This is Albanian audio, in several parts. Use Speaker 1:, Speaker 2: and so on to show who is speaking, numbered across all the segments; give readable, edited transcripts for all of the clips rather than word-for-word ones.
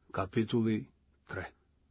Speaker 1: Kapitulli 3.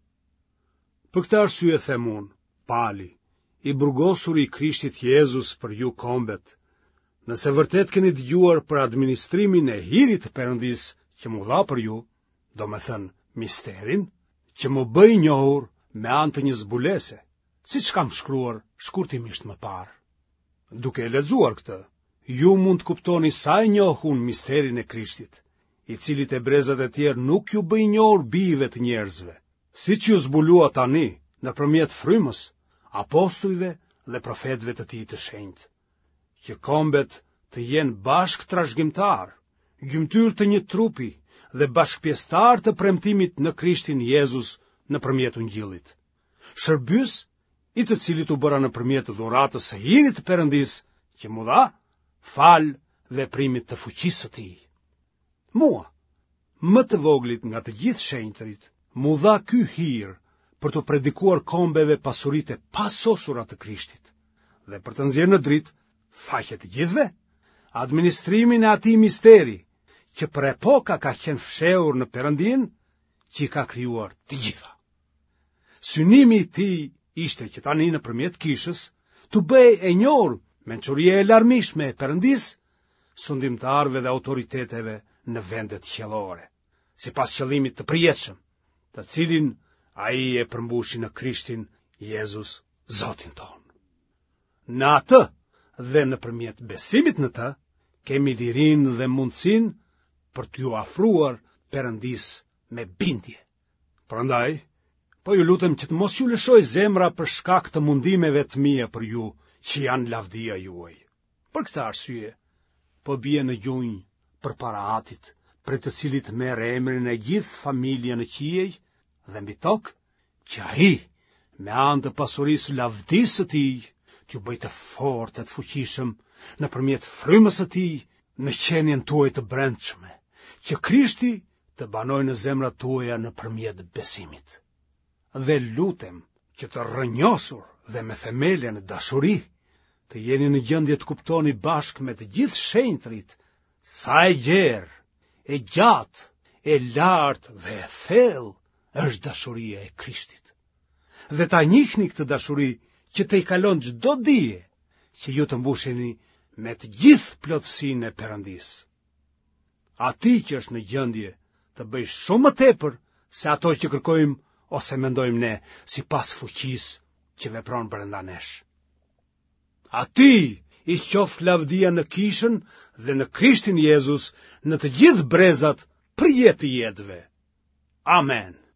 Speaker 1: Për këtë arsye them unë, Pali, i burgosur i Krishtit Jezus për ju kombet, nëse vërtet keni dëgjuar për administrimin e hirit të Perëndis që mu dha për ju, do me thënë misterin, që mu bëj njohur me anë të një zbulese, siç kam shkruar shkurtimisht më parë. Duke e lexuar këtë, ju mund të kuptoni sa e njoh unë misterin e Krishtit, i cili te brezat e tjerë nuk ju bëj njohur bijve të njerëzve, siç ju zbulua tani nëpërmjet frymës, apostujve dhe profetëve të tij të shenjtë, që kombet të jenë bashk trashëgimtar, gjymtyr të një trupi dhe bashkëpjesëtar të premtimit në Krishtin Jezus nëpërmjet ungjillit. Shërbys i të cilit u bëra nëpërmjet dhuratës së hirit të Perëndis që mu dha, fal veprimit të fuqisë së tij. Mua, më të voglit nga të gjithë shenjtërit, mu dha ky hir për të predikuar kombeve pasuritë e pasosura të Krishtit, dhe për të nxjerrë në dritë faqe të gjithëve, administrimin e atij misteri, që për epoka ka qenë fshehur në Perëndin, që i ka krijuar të gjitha. Synimi i tij ishte që tani nëpërmjet kishës të bëj e njohur mençuria e larmishme e Perëndis, sundimtarëve dhe autoriteteve në vendet qiellore, sipas qëllimit të përjetshëm, të cilin ai e përmbushi në Krishtin Jezus, Zotin ton. Në atë dhe nëpërmjet besimit në të, kemi lirinë dhe mundësinë për t'ju afruar Perëndis me bindje. Prandaj, po ju lutem që të mos ju lëshoj zemra për shkak të mundimeve të mia për ju, që janë lavdia juaj. Për këtë arsye, po bie në gjunjë përpara Atit, për të cilit merr emrin e gjithë familja në qiej dhe mbi tokë, që ai, me anë të pasurisë lavdisë së tij, t'ju bëj të fortë e të fuqishëm nëpërmjet frymës së tij në qenien tuaj të brendshme, që Krishti të banojë në zemrat tuaja nëpërmjet besimit. Dhe lutem që të rrënjosur dhe me themele në dashuri, të jeni në gjendje të kuptoni bashkë me të gjithë shenjtërit sa e gjerë, e gjatë, e lartë dhe e thellë është dashuria e Krishtit. Dhe ta njihni këtë dashuri që të i kalon çdo dije, që ju të mbusheni me të gjithë plotësinë e Perëndis. Atij që është në gjendje të bëjë shumë më tepër se ato që kërkojmë ose mendojmë ne, sipas fuqisë që vepron brenda nesh. Atij i qoft lavdia në kishën dhe në Krishtin Jezus në të gjithë brezat për jetë të jetëve. Amen.